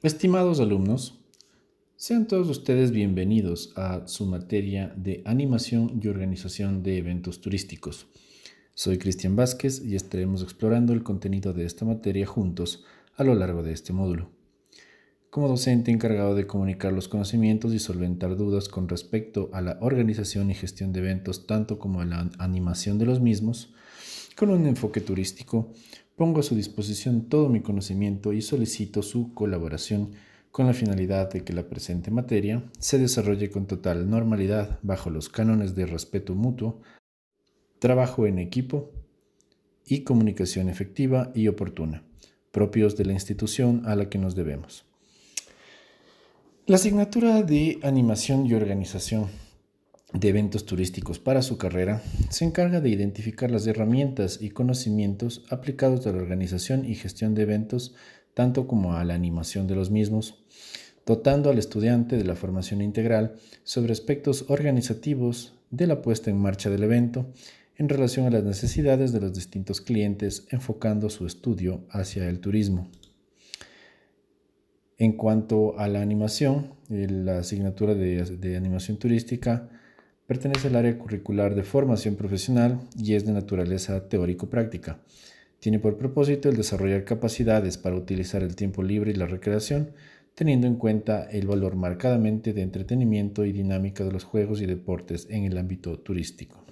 Estimados alumnos, sean todos ustedes bienvenidos a su materia de animación y organización de eventos turísticos. Soy Cristian Vázquez y estaremos explorando el contenido de esta materia juntos a lo largo de este módulo. Como docente encargado de comunicar los conocimientos y solventar dudas con respecto a la organización y gestión de eventos, tanto como a la animación de los mismos, con un enfoque turístico, pongo a su disposición todo mi conocimiento y solicito su colaboración con la finalidad de que la presente materia se desarrolle con total normalidad bajo los cánones de respeto mutuo, trabajo en equipo y comunicación efectiva y oportuna, propios de la institución a la que nos debemos. La asignatura de animación y organización de eventos turísticos para su carrera se encarga de identificar las herramientas y conocimientos aplicados a la organización y gestión de eventos, tanto como a la animación de los mismos, dotando al estudiante de la formación integral sobre aspectos organizativos de la puesta en marcha del evento en relación a las necesidades de los distintos clientes, enfocando su estudio hacia el turismo. En cuanto a la animación, la asignatura de animación turística pertenece al área curricular de formación profesional y es de naturaleza teórico-práctica. Tiene por propósito el desarrollar capacidades para utilizar el tiempo libre y la recreación, teniendo en cuenta el valor marcadamente de entretenimiento y dinámica de los juegos y deportes en el ámbito turístico.